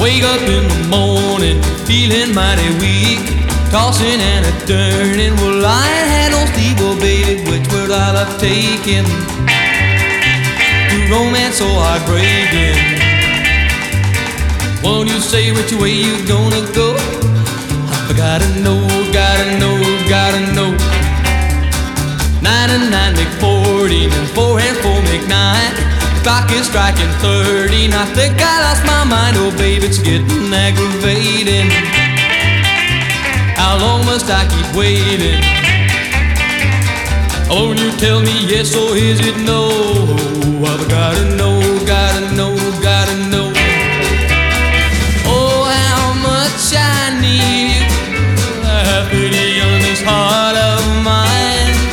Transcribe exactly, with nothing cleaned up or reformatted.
Wake up in the morning, feeling mighty weak, tossing and a turning. Well, I ain't had no sleep, well, baby, which word I'll have taken? Through romance so heartbreaking. Won't you say which way you gonna go? I gotta know, gotta know, gotta know. Nine and nine make fourteen, and four and four make nine. The clock is striking thirteen. I think I lost my mind, oh baby, it's getting aggravating. How long must I keep waiting? Won't you tell me yes or is it no? I've gotta know.